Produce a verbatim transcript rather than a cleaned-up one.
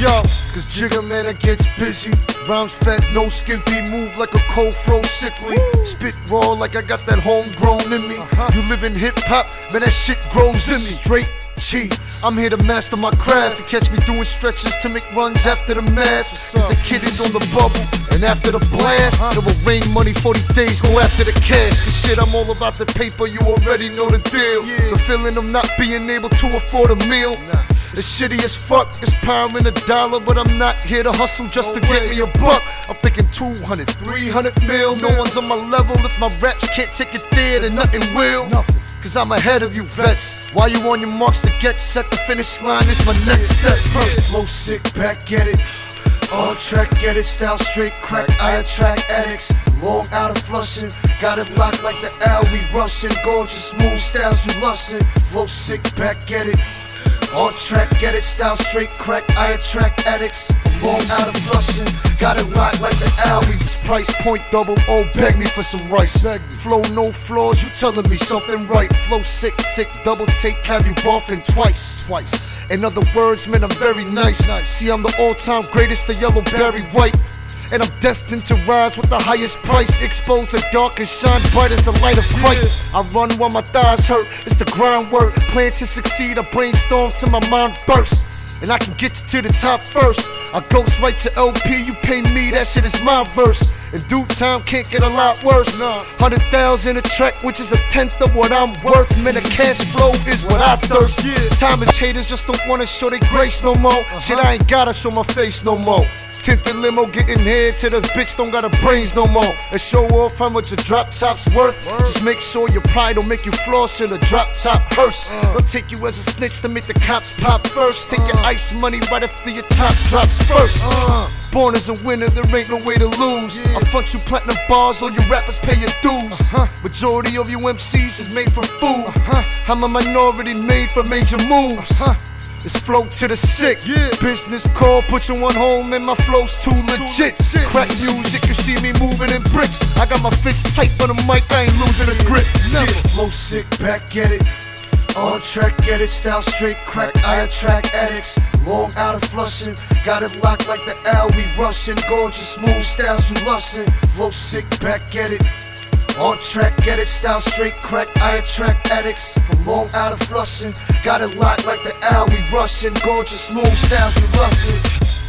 Yo, cause Jigga man, I gets busy. Rhymes fat, no skimpy, move like a cold fro sickly. Spit raw like I got that homegrown in me. You live in hip hop, man, that shit grows in me. Straight cheese. I'm here to master my craft. You catch me doing stretches to make runs after the mask. Cause the kid is on the bubble, and after the blast, it will rain money forty days, go after the cash. Cause shit, I'm all about the paper, you already know the deal. The feeling of not being able to afford a meal. It's shitty as fuck, it's power in a dollar, but I'm not here to hustle just to get me a buck. I'm thinking two hundred, three hundred mil, no one's on my level. If my raps can't take it there, then nothing will. Cause I'm ahead of you vets. While you on your marks to get set, the finish line is my next step. Flow sick, back get it. On track, get it, style straight, crack, I attract addicts. Long out of flushing, got it locked like the L, we rushing. Gorgeous, smooth styles, you lustin'. Flow sick, back get it. On track, get it, style straight, crack, I attract addicts. Long out of flushing, got it locked like the Albie. Price point double O, beg me for some rice. Flow no flaws, you telling me something right. Flow sick, sick, double take, have you buffing twice. Twice. In other words, man, I'm very nice. See, I'm the all-time greatest, the yellow berry white. And I'm destined to rise with the highest price. Expose the dark and shine bright as the light of Christ. I run while my thighs hurt, it's the grind work. Plan to succeed, I brainstorm till my mind bursts. And I can get you to the top first. I ghost write to L P, you pay me, that shit is my verse. In due time, can't get a lot worse. Hundred thousand a track, which is a tenth of what I'm worth. Man, the cash flow is what I thirst. Time is haters just don't wanna show their grace no more. Shit, I ain't gotta show my face no more. Tinted limo getting head to the bitch don't got her brains no more. And show off how much a drop top's worth. Just make sure your pride don't make you floss in a drop top hearse. They'll take you as a snitch to make the cops pop first. Take your ice money right after your top drops first. Born as a winner, there ain't no way to lose. I front you platinum bars, all you rappers pay your dues. Majority of you M Cs is made from food. I'm a minority made for major moves. It's flow to the sick, yeah. Business call, put you on hold, man, my flow's too legit. Crack music, you see me moving in bricks. I got my fist tight on the mic, I ain't losing a grip. Never. Yeah. Flow sick, back get it. On track, get it, style straight, crack, I attract addicts. Long out of flushing, got it locked like the L, we rushing. Gorgeous, smooth styles, you lustin'. Flow sick, back get it. On track, get it, style straight, crack, I attract addicts. From long out of flushing, got it locked like the L, we rushing. Gorgeous, smooth styles, you lustin'.